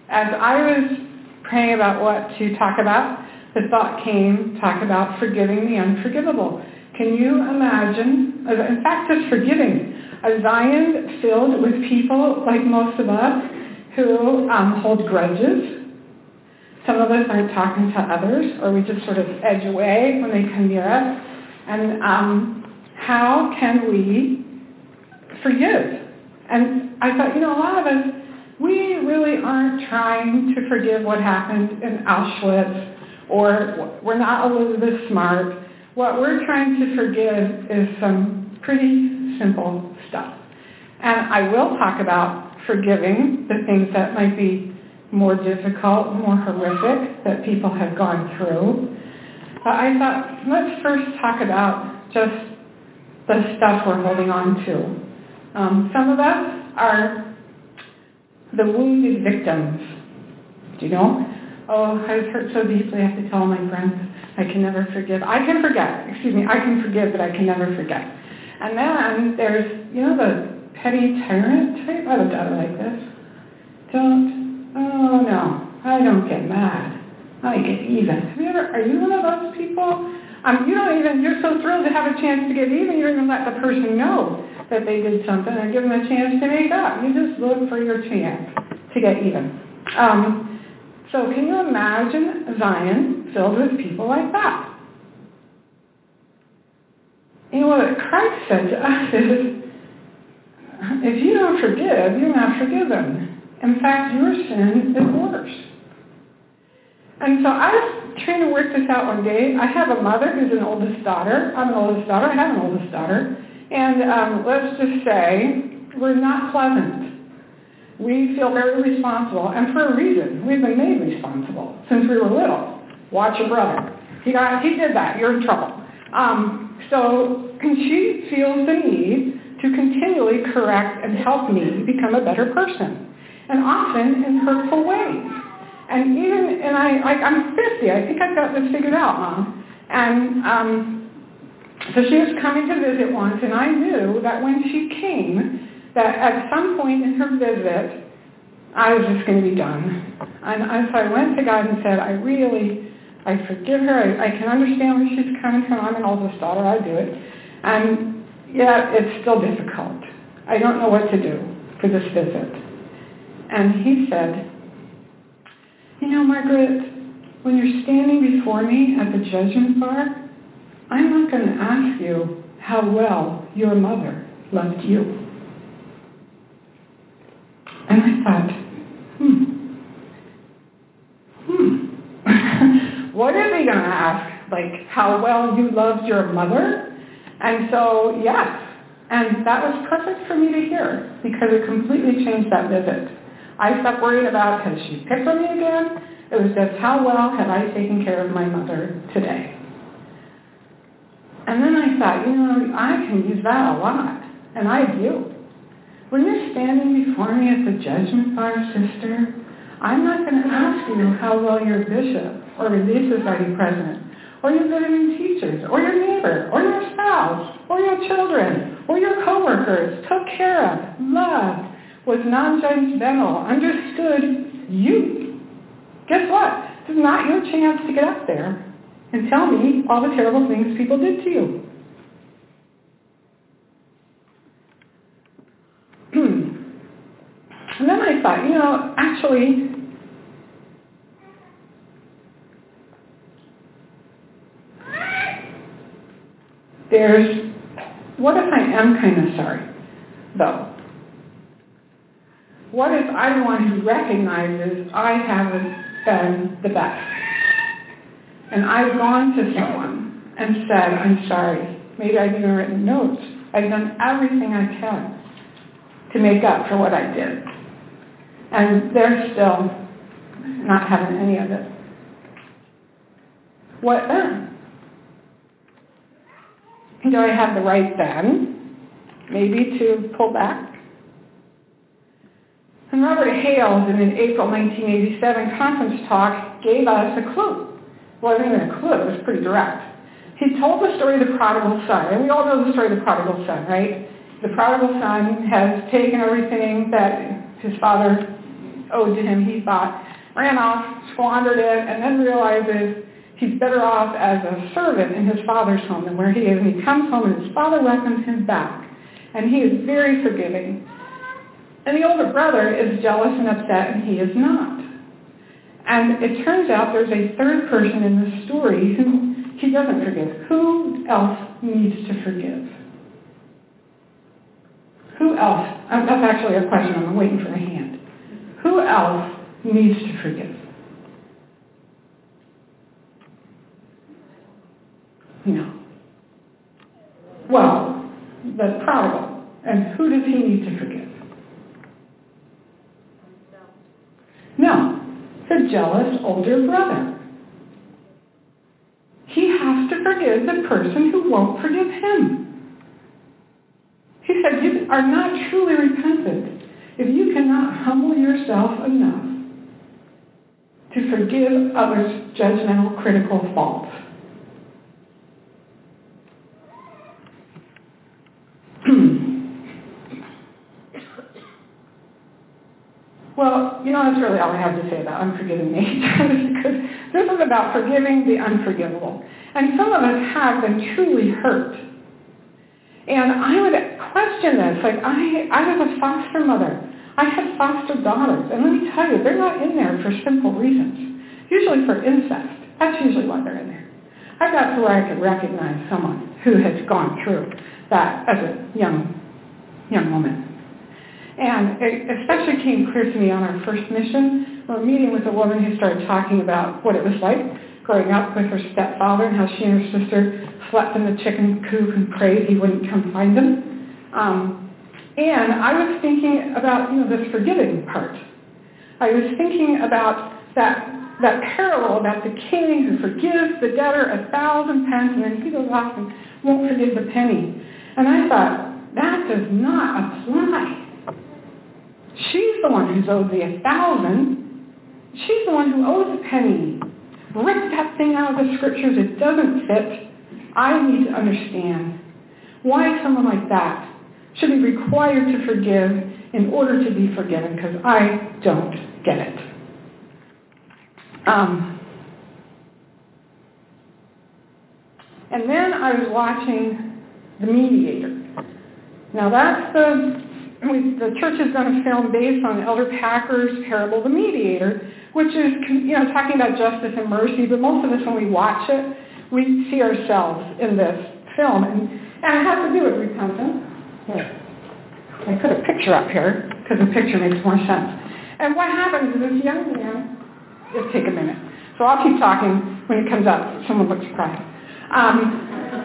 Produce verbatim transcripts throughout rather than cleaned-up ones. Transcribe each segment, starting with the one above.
as I was praying about what to talk about, the thought came, talk about forgiving the unforgivable. Can you imagine, in fact, just forgiving, a Zion filled with people like most of us who um, hold grudges. Some of us aren't talking to others, or we just sort of edge away when they come near us. And um, how can we forgive? And I thought, you know, a lot of us, we really aren't trying to forgive what happened in Auschwitz, or we're not Elizabeth Smart. What we're trying to forgive is some pretty simple stuff. And I will talk about forgiving the things that might be more difficult, more horrific that people have gone through. But I thought, let's first talk about just the stuff we're holding on to. Um, some of us are the wounded victims. Do you know? Oh, I was hurt so deeply, I have to tell my friends, I can never forgive. I can forget, excuse me, I can forgive, but I can never forget. And then there's, you know, the petty tyrant type. I have a daughter like this. Don't, oh no, I don't get mad. I get even. Have you ever, are you one of those people? Um, you don't even, you're so thrilled to have a chance to get even, you don't even let the person know that they did something and give them a chance to make up. You just look for your chance to get even. Um, so can you imagine Zion filled with people like that? You know what Christ said to us is, if you don't forgive, you're not forgiven. In fact, your sin is worse. And so I was trying to work this out one day. I have a mother who's an oldest daughter. I'm an oldest daughter. I have an oldest daughter. And um, let's just say we're not pleasant. We feel very responsible, and for a reason. We've been made responsible since we were little. Watch your brother. He got, he did that. You're in trouble. Um, so she feels the need to continually correct and help me become a better person, and often in hurtful ways. And even, and I, like, I'm fifty. I think I've got this figured out, Mom. And um, so she was coming to visit once, and I knew that when she came, that at some point in her visit, I was just going to be done. And, and so I went to God and said, I really, I forgive her. I, I can understand where she's coming from. I'm an oldest daughter. I do it. And yet it's still difficult. I don't know what to do for this visit. And he said, you know, Margaret, when you're standing before me at the judgment bar, I'm not going to ask you how well your mother loved you. And I thought, hmm, hmm. What is he going to ask? Like, how well you loved your mother? And so, yes. And that was perfect for me to hear because it completely changed that visit. I stopped worrying about, has she picked on me again? It was just, how well have I taken care of my mother today? And then I thought, you know, I can use that a lot. And I do. When you're standing before me at the judgment bar, sister, I'm not going to ask you how well your bishop or relief society president or your visiting teachers or your neighbor or your spouse or your children or your coworkers took care of, loved, was non-judgmental, understood you. Guess what? This is not your chance to get up there and tell me all the terrible things people did to you. And then I thought, you know, actually, there's, what if I am kind of sorry, though? What if I'm the one who recognizes I haven't been the best? And I've gone to someone and said, I'm sorry. Maybe I've even written notes. I've done everything I can to make up for what I did. And they're still not having any of it. What then? Do I have the right then, maybe, to pull back? And Robert Hales, in an April nineteen eighty-seven conference talk, gave us a clue. Well, it wasn't even a clue, it was pretty direct. He told the story of the prodigal son, and we all know the story of the prodigal son, right? The prodigal son has taken everything that his father owed to him, he thought, ran off, squandered it, and then realizes he's better off as a servant in his father's home than where he is. And he comes home and his father welcomes him back. And he is very forgiving. And the older brother is jealous and upset, and he is not. And it turns out there's a third person in the story who he doesn't forgive. Who else needs to forgive? Who else? Um, that's actually a question. I'm waiting for a hand. Who else needs to forgive? No. Well, the prodigal. And who does he need to forgive? No. The jealous older brother. He has to forgive the person who won't forgive him. He said, you are not truly repentant if you cannot humble yourself enough to forgive others' judgmental, critical faults. Well, you know, that's really all I have to say about unforgiving nature, because this is about forgiving the unforgivable. And some of us have been truly hurt. And I would question this. Like, I, I was a foster mother. I had foster daughters. And let me tell you, they're not in there for simple reasons. Usually for incest. That's usually why they're in there. I got to where I could recognize someone who has gone through that as a young, young woman. And it especially came clear to me on our first mission. We were meeting with a woman who started talking about what it was like growing up with her stepfather and how she and her sister slept in the chicken coop and prayed he wouldn't come find them. Um, and I was thinking about, you know, this forgiving part. I was thinking about that that parable about the king who forgives the debtor a thousand pence and then he goes off and won't forgive the penny. And I thought, that does not apply. She's the one who's owed the a thousand. She's the one who owes the penny. Rip that thing out of the scriptures. It doesn't fit. I need to understand why someone like that should be required to forgive in order to be forgiven, because I don't get it. Um, and then I was watching The Mediator. Now that's the We, the church has done a film based on Elder Packer's parable, The Mediator, which is, you know, talking about justice and mercy, but most of us, when we watch it, we see ourselves in this film, and, and it has to do with repentance. Here, I put a picture up here, because the picture makes more sense. And what happens is this young man, just take a minute, so I'll keep talking when it comes up, someone looks surprised, um,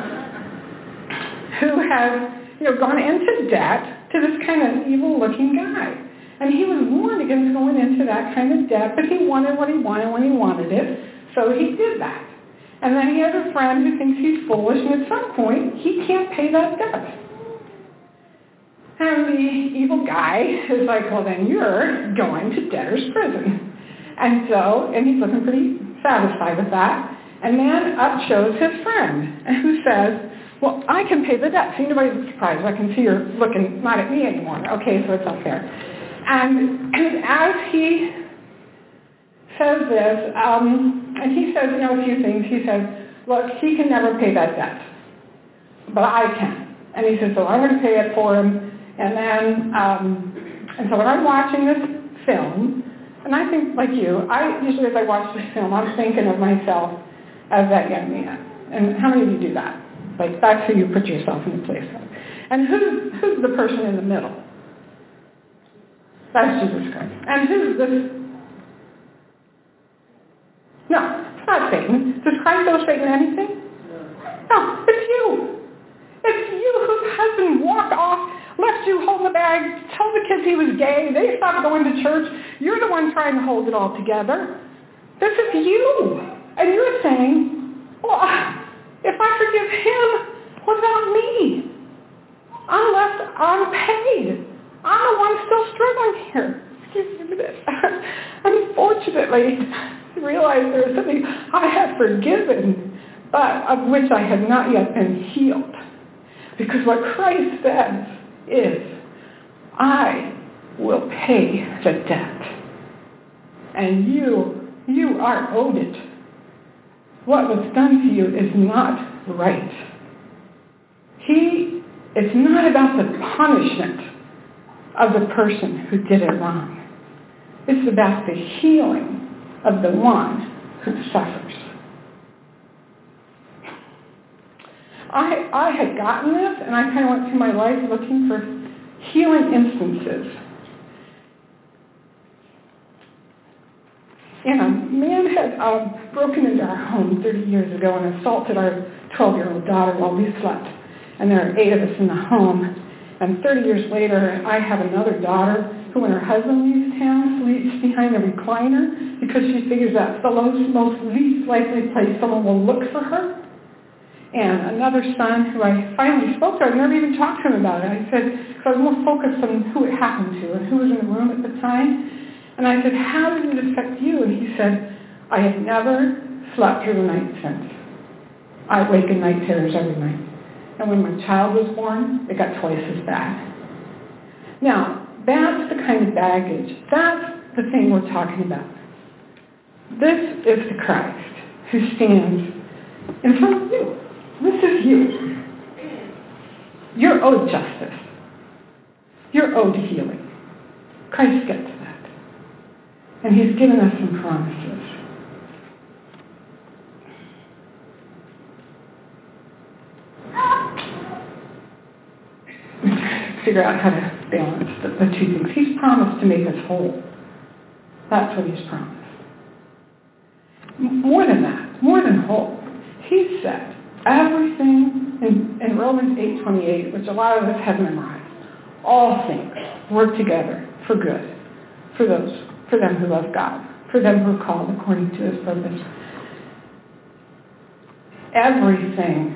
who has, you know, gone into debt to this kind of evil-looking guy. And he was warned against going into that kind of debt, but he wanted what he wanted when he wanted it, so he did that. And then he has a friend who thinks he's foolish, and at some point, he can't pay that debt. And the evil guy is like, well, then you're going to debtor's prison. And so, and he's looking pretty satisfied with that. And then up shows his friend, who says, well, I can pay the debt. See, nobody's surprised. I can see you're looking not at me anymore. Okay, so it's up there. And, and as he says this, um, and he says, you know, a few things. He says, look, he can never pay that debt, but I can. And he says, so I'm going to pay it for him. And then, um, and so when I'm watching this film, and I think, like you, I usually as I watch this film, I'm thinking of myself as that young man. And how many of you do that? Like, that's who you put yourself in the place of. And who's, who's the person in the middle? That's Jesus Christ. And who's this? No, it's not Satan. Does Christ owe Satan anything? No, it's you. It's you whose husband walked off, left you hold the bag, told the kids he was gay, they stopped going to church. You're the one trying to hold it all together. This is you. And you're saying, well, if I forgive him, what about me? I'm left unpaid. I'm the one still struggling here. Excuse me a minute. Unfortunately, I realize there is something I have forgiven, but of which I have not yet been healed. Because what Christ says is, I will pay the debt. and you, you are owed it. What was done to you is not right. He, it's not about the punishment of the person who did it wrong. It's about the healing of the one who suffers. I, I had gotten this, and I kind of went through my life looking for healing instances. And a man had uh, broken into our home thirty years ago and assaulted our twelve-year-old daughter while we slept. And there are eight of us in the home. And thirty years later, I have another daughter who, when her husband leaves town, sleeps behind a recliner because she figures that's the most least likely place someone will look for her. And another son who I finally spoke to, I never even talked to him about it. I said, because I was more focused on who it happened to and who was in the room at the time. And I said, how did it affect you? And he said, I have never slept through the night since. I wake in night terrors every night. And when my child was born, it got twice as bad. Now, that's the kind of baggage. That's the thing we're talking about. This is the Christ who stands in front of you. This is you. You're owed justice. You're owed healing. Christ gets that. And he's given us some promises. Figure out how to balance the, the two things. He's promised to make us whole. That's what he's promised. M- more than that, more than whole. He said everything in, in Romans eight twenty-eight, which a lot of us have memorized, all things work together for good, for those, for them who love God, for them who are called according to his purpose. Everything.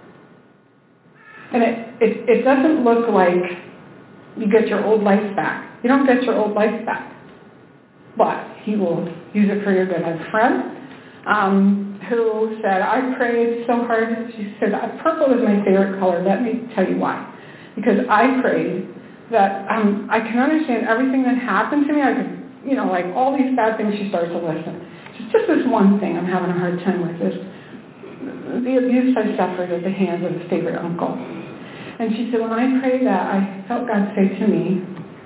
And it, it, it doesn't look like you get your old life back. You don't get your old life back. But he will use it for your good. I have a friend um, who said, I prayed so hard. She said, purple is my favorite color. Let me tell you why. Because I prayed that um, I can understand everything that happened to me. I could, you know, like all these bad things, she starts to listen. It's just this one thing I'm having a hard time with, is the abuse I suffered at the hands of a favorite uncle. And she said, when I prayed that, I felt God say to me,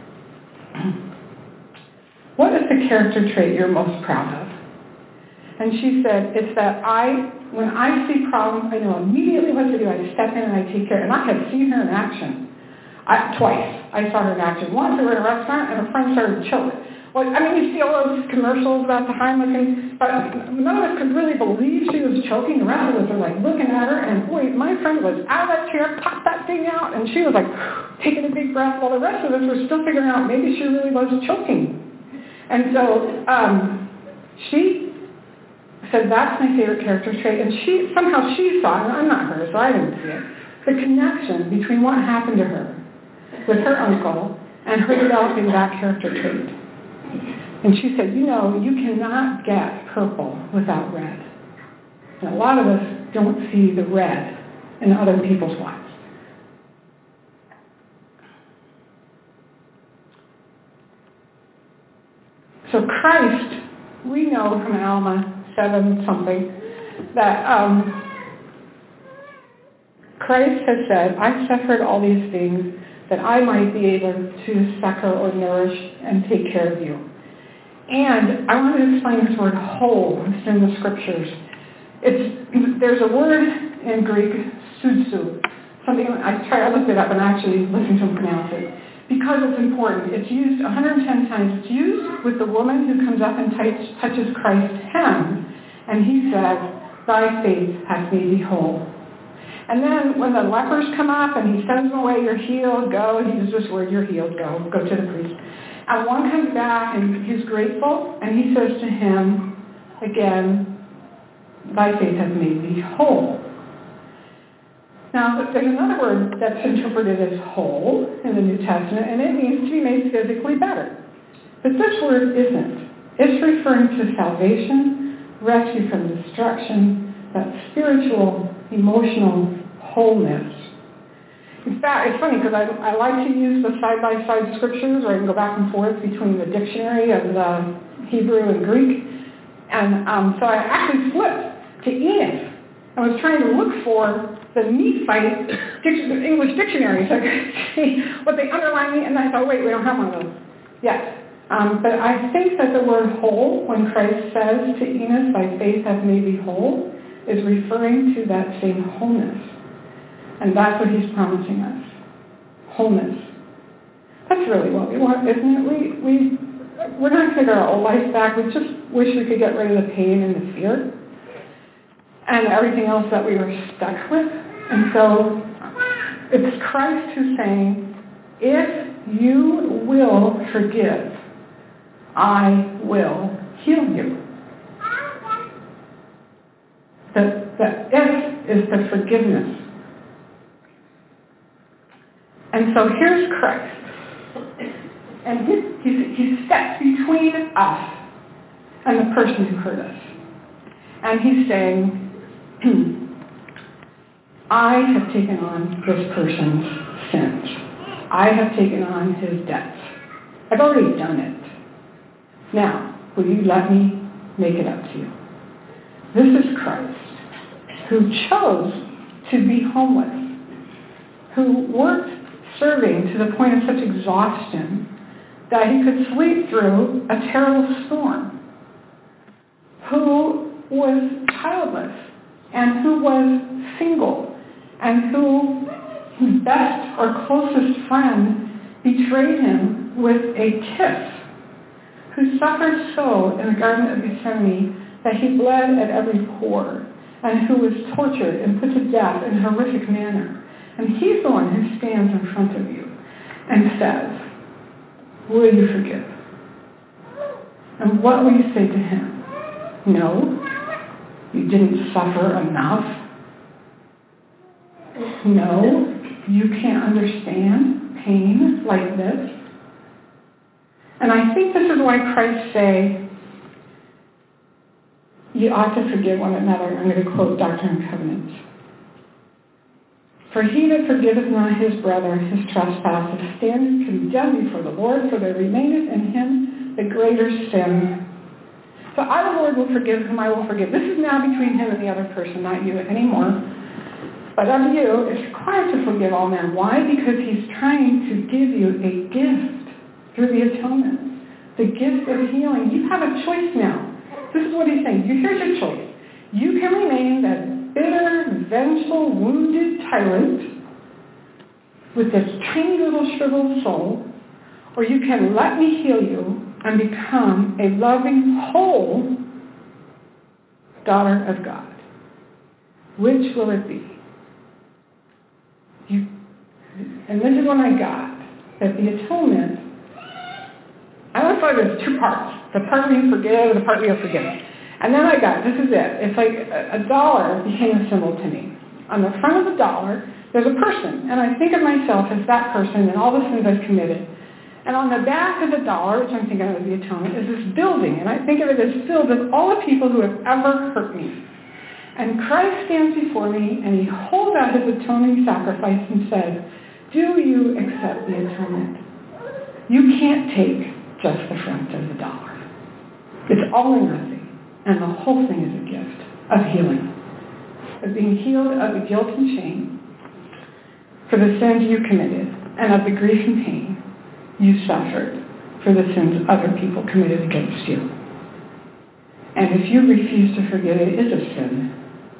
what is the character trait you're most proud of? And she said, it's that I, when I see problems, I know immediately what to do. I step in and I take care. And I had seen her in action. I, twice. I saw her in action. Once we were in a restaurant and her friend started to choke. Well, I mean, you see all those commercials about the Heimlich, but none of us could really believe she was choking. The rest of us are like looking at her, and boy, my friend was out of that chair, popped that thing out, and she was like taking a big breath, while the rest of us were still figuring out maybe she really was choking. And so um, she said, that's my favorite character trait, and she somehow she saw it, and I'm not her, so I didn't see it, the connection between what happened to her with her uncle and her developing that character trait. And she said, you know, you cannot get purple without red. And a lot of us don't see the red in other people's lives. So Christ, we know from Alma seven something, that um, Christ has said, I suffered all these things that I might be able to succor or nourish and take care of you. And I want to explain this word whole. It's in the scriptures. It's, there's a word in Greek, suzu, something, I tried, I looked it up and I actually listened to him pronounce it, because it's important. It's used one hundred ten times. It's used with the woman who comes up and touch, touches Christ's hem, and he says, thy faith has made thee whole. And then when the lepers come up and he sends them away, you're healed, go, he uses this word, you're healed, go, go to the priest. And one comes back and he's grateful, and he says to him, again, thy faith has made thee whole. Now, there's another word that's interpreted as whole in the New Testament, and it means to be made physically better. But this word isn't. It's referring to salvation, rescue from destruction, that spiritual, emotional wholeness. In fact, it's funny because I, I like to use the side-by-side scriptures, or I can go back and forth between the dictionary of the Hebrew and Greek. And um, so I actually flipped to Enos. I was trying to look for the Nephite dic- English dictionary so I could see what they underlined me, and I thought, wait, we don't have one of those yet. Um, but I think that the word whole, when Christ says to Enos, thy faith hath made thee whole, is referring to that same wholeness. And that's what he's promising us. Wholeness. That's really what we want, isn't it? We, we, we're not going to get our old life back. We just wish we could get rid of the pain and the fear and everything else that we were stuck with. And so it's Christ who's saying, if you will forgive, I will heal you. The, the if is the forgiveness. And so here's Christ. And he, he, he steps between us and the person who hurt us. And he's saying, I have taken on this person's sins. I have taken on his debts. I've already done it. Now, will you let me make it up to you? This is Christ, who chose to be homeless, who worked serving to the point of such exhaustion that he could sleep through a terrible storm, who was childless and who was single and who his best or closest friend betrayed him with a kiss, who suffered so in the Garden of Gethsemane that he bled at every pore, and who was tortured and put to death in a horrific manner. And he's the one who stands in front of you and says, will you forgive? And what will you say to him? No, you didn't suffer enough. No, you can't understand pain like this. And I think this is why Christ say, you ought to forgive one another. I'm going to quote Doctrine and Covenants. For he that forgiveth not his brother his trespasses standeth condemned before the Lord, for there remaineth in him the greater sin. So I, the Lord, will forgive whom I will forgive. This is now between him and the other person, not you anymore. But of you, it's required to forgive all men. Why? Because he's trying to give you a gift through the atonement. The gift of healing. You have a choice now. This is what he's saying. Here's your choice. You can remain that bitter, vengeful, wounded tyrant with this tiny little shriveled soul, or you can let me heal you and become a loving, whole daughter of God. Which will it be? You, and this is when I got that the atonement, I always thought there's two parts. The part where you forgive and the part where you're forgiven. And then I got, this is it. It's like a, a dollar became a symbol to me. On the front of the dollar, there's a person. And I think of myself as that person and all the sins I've committed. And on the back of the dollar, which I'm thinking of as the atonement, is this building. And I think of it as filled with all the people who have ever hurt me. And Christ stands before me, and he holds out his atoning sacrifice and says, do you accept the atonement? You can't take just the front of the dollar. It's all or nothing. And the whole thing is a gift of healing. Of being healed of the guilt and shame for the sins you committed, and of the grief and pain you suffered for the sins other people committed against you. And if you refuse to forgive, it is a sin.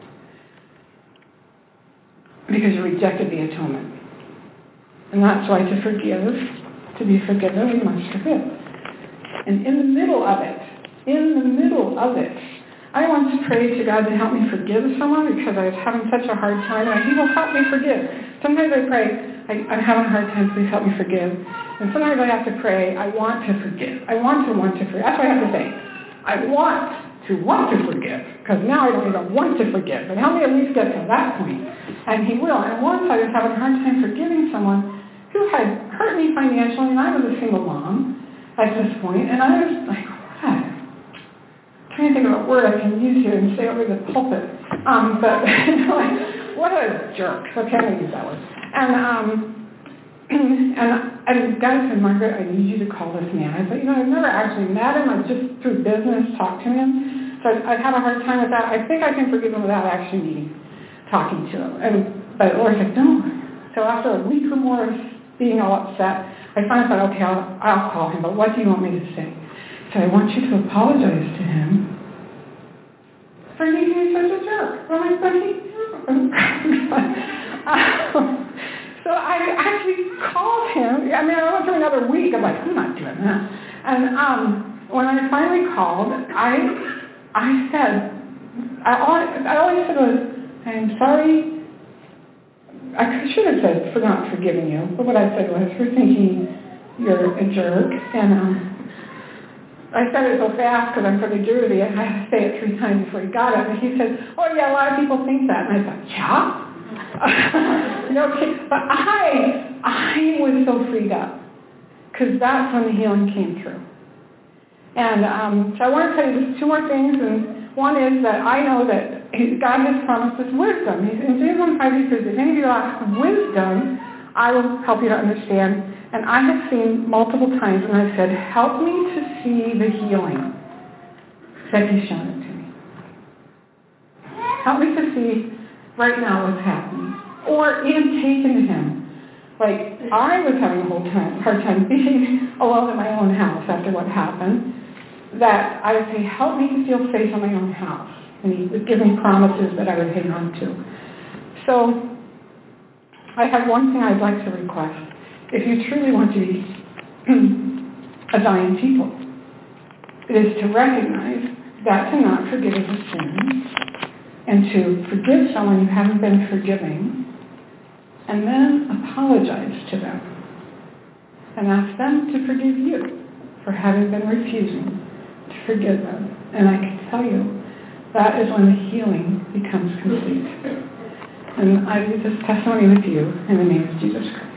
Because you rejected the atonement. And that's why to forgive, to be forgiven, we must forgive. And in the middle of it, in the middle of it, I once prayed to God to help me forgive someone because I was having such a hard time, and He will help me forgive. Sometimes I pray, I, I'm having a hard time, please help me forgive. And sometimes I have to pray, I want to forgive. I want to want to forgive. That's what I have to say. I want to want to forgive, because now I don't even want to forgive. But help me at least get to that point. And He will. And once I was having a hard time forgiving someone who had hurt me financially, and I was a single mom at this point, and I was like, what? I'm trying to think of a word I can use here and say over the pulpit. Um, but, you know, like, what a jerk. Okay, I'm going to use that word. And, um, and, and God said, Margaret, I need you to call this man. I said, you know, I've never actually met him. I've just through business talked to him. So I'd, I'd had a hard time with that. I think I can forgive him without actually meeting, talking to him. And, but the Lord said, no. So after a week or more of being all upset, I finally thought, okay, I'll, I'll call him, but what do you want me to say? So I want you to apologize to him for being such a jerk. I'm like, but he, so I actually called him. I mean, I went through another week. I'm like, I'm not doing that. And um, when I finally called, I I said, I, all, I always said was, I'm sorry. I should have said for not forgiving you, but what I said was for thinking you're a jerk. And um, I said it so fast because I'm from New Jersey, and I had to say it three times before he got it. And he said, oh, yeah, a lot of people think that. And I thought, yeah? No kidding. But I, I was so freed up because that's when the healing came through. And um, so I want to tell you just two more things. And one is that I know that God has promised us wisdom. He's, in James one five, he says, if any of you ask wisdom, I will help you to understand. And I have seen multiple times, and I've said, help me to see the healing. Said he's shown it to me. Help me to see right now what's happening. Or even taken to him. Like, I was having a whole time, hard time being alone in my own house after what happened, that I would say, help me to feel safe in my own house. And he would give me promises that I would hang on to. So I have one thing I'd like to request. If you truly want to be a Zion people, it is to recognize that to not forgive is a sin, and to forgive someone you haven't been forgiving, and then apologize to them and ask them to forgive you for having been refusing to forgive them. And I can tell you, that is when the healing becomes complete. And I leave this testimony with you in the name of Jesus Christ.